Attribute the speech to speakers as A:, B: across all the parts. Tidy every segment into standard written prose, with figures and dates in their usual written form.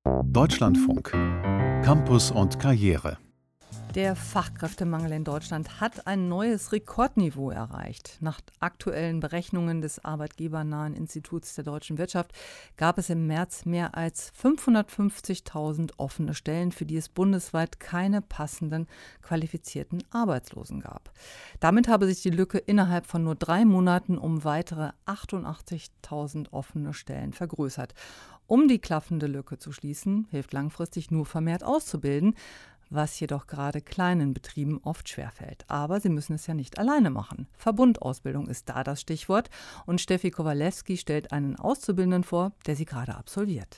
A: Deutschlandfunk. Campus und Karriere.
B: Der Fachkräftemangel in Deutschland hat ein neues Rekordniveau erreicht. Nach aktuellen Berechnungen des Arbeitgebernahen Instituts der deutschen Wirtschaft gab es im März mehr als 550.000 offene Stellen, für die es bundesweit keine passenden qualifizierten Arbeitslosen gab. Damit habe sich die Lücke innerhalb von nur 3 Monaten um weitere 88.000 offene Stellen vergrößert. Um die klaffende Lücke zu schließen, hilft langfristig nur vermehrt auszubilden, was jedoch gerade kleinen Betrieben oft schwerfällt. Aber sie müssen es ja nicht alleine machen. Verbundausbildung ist da das Stichwort und Steffi Kowalewski stellt einen Auszubildenden vor, der sie gerade absolviert.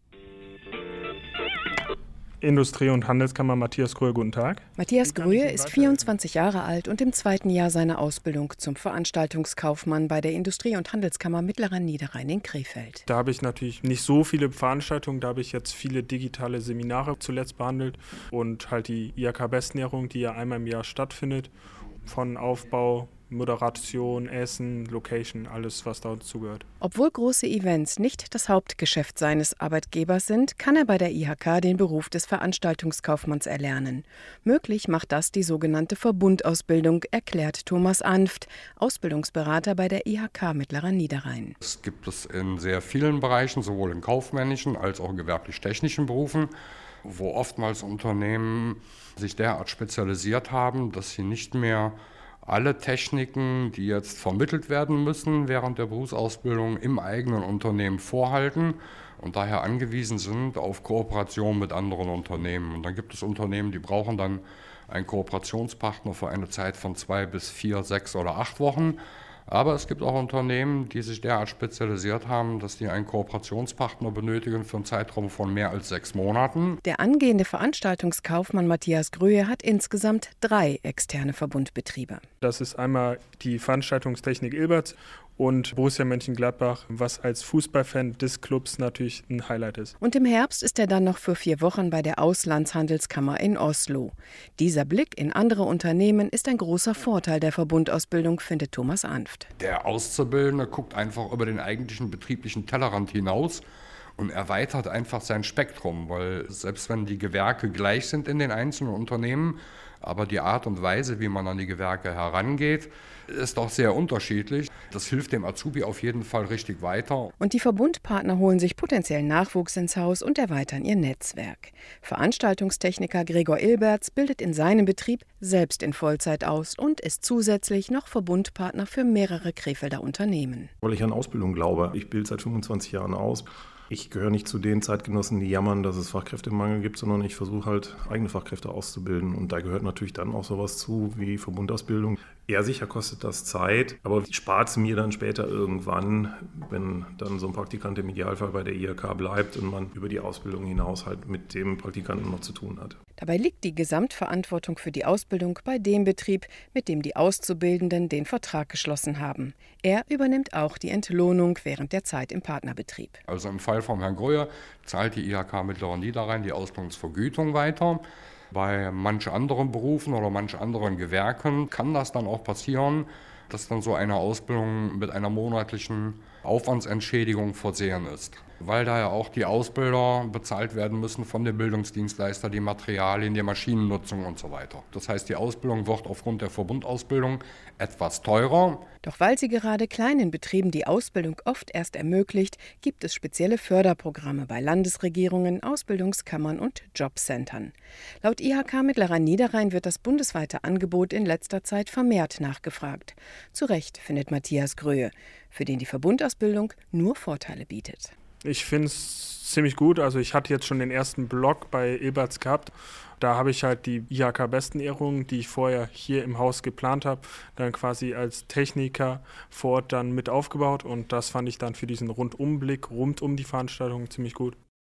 C: Industrie- und Handelskammer Matthias Gröhe, guten Tag.
D: Matthias Gröhe ist 24 Jahre alt und im 2. Jahr seiner Ausbildung zum Veranstaltungskaufmann bei der Industrie- und Handelskammer Mittlerer Niederrhein in Krefeld.
C: Da habe ich natürlich nicht so viele Veranstaltungen, da habe ich jetzt viele digitale Seminare zuletzt behandelt und halt die IHK-Bestenjährung, die ja einmal im Jahr stattfindet, von Aufbau, Moderation, Essen, Location, alles, was dazu gehört.
D: Obwohl große Events nicht das Hauptgeschäft seines Arbeitgebers sind, kann er bei der IHK den Beruf des Veranstaltungskaufmanns erlernen. Möglich macht das die sogenannte Verbundausbildung, erklärt Thomas Anft, Ausbildungsberater bei der IHK Mittlerer Niederrhein.
E: Das gibt es in sehr vielen Bereichen, sowohl in kaufmännischen als auch in gewerblich-technischen Berufen, wo oftmals Unternehmen sich derart spezialisiert haben, dass sie nicht mehr alle Techniken, die jetzt vermittelt werden müssen während der Berufsausbildung, im eigenen Unternehmen vorhalten und daher angewiesen sind auf Kooperation mit anderen Unternehmen. Und dann gibt es Unternehmen, die brauchen dann einen Kooperationspartner für eine Zeit von 2 bis 4, 6 oder 8 Wochen. Aber es gibt auch Unternehmen, die sich derart spezialisiert haben, dass die einen Kooperationspartner benötigen für einen Zeitraum von mehr als 6 Monaten.
D: Der angehende Veranstaltungskaufmann Matthias Gröhe hat insgesamt 3 externe Verbundbetriebe.
C: Das ist einmal die Veranstaltungstechnik Ilberts und Borussia Mönchengladbach, was als Fußballfan des Clubs natürlich ein Highlight ist.
D: Und im Herbst ist er dann noch für 4 Wochen bei der Auslandshandelskammer in Oslo. Dieser Blick in andere Unternehmen ist ein großer Vorteil der Verbundausbildung, findet Thomas Anft.
E: Der Auszubildende guckt einfach über den eigentlichen betrieblichen Tellerrand hinaus und erweitert einfach sein Spektrum, weil selbst wenn die Gewerke gleich sind in den einzelnen Unternehmen, aber die Art und Weise, wie man an die Gewerke herangeht, ist doch sehr unterschiedlich. Das hilft dem Azubi auf jeden Fall richtig weiter.
D: Und die Verbundpartner holen sich potenziellen Nachwuchs ins Haus und erweitern ihr Netzwerk. Veranstaltungstechniker Gregor Ilberts bildet in seinem Betrieb selbst in Vollzeit aus und ist zusätzlich noch Verbundpartner für mehrere Krefelder Unternehmen.
F: Weil ich an Ausbildung glaube. Ich bilde seit 25 Jahren aus. Ich gehöre nicht zu den Zeitgenossen, die jammern, dass es Fachkräftemangel gibt, sondern ich versuche halt eigene Fachkräfte auszubilden. Und da gehört natürlich dann auch sowas zu wie Verbundausbildung. Eher sicher kostet das Zeit, aber spart es mir dann später irgendwann, wenn dann so ein Praktikant im Idealfall bei der IHK bleibt und man über die Ausbildung hinaus halt mit dem Praktikanten noch zu tun hat.
D: Dabei liegt die Gesamtverantwortung für die Ausbildung bei dem Betrieb, mit dem die Auszubildenden den Vertrag geschlossen haben. Er übernimmt auch die Entlohnung während der Zeit im Partnerbetrieb.
E: Also im Fall von Herrn Gröhe zahlt die IHK Mittlerer Niederrhein die Ausbildungsvergütung weiter. Bei manch anderen Berufen oder manch anderen Gewerken kann das dann auch passieren, dass dann so eine Ausbildung mit einer monatlichen Aufwandsentschädigung versehen ist. Weil da ja auch die Ausbilder bezahlt werden müssen von dem Bildungsdienstleister, die Materialien, die Maschinennutzung und so weiter. Das heißt, die Ausbildung wird aufgrund der Verbundausbildung etwas teurer.
D: Doch weil sie gerade kleinen Betrieben die Ausbildung oft erst ermöglicht, gibt es spezielle Förderprogramme bei Landesregierungen, Ausbildungskammern und Jobcentern. Laut IHK Mittlerer Niederrhein wird das bundesweite Angebot in letzter Zeit vermehrt nachgefragt. Zu Recht, findet Matthias Gröhe, für den die Verbundausbildung nur Vorteile bietet.
C: Ich finde es ziemlich gut. Also ich hatte jetzt schon den ersten Blog bei Ilberts gehabt. Da habe ich halt die IHK-Bestenehrung, die ich vorher hier im Haus geplant habe, dann quasi als Techniker vor Ort dann mit aufgebaut. Und das fand ich dann für diesen Rundumblick rund um die Veranstaltung ziemlich gut.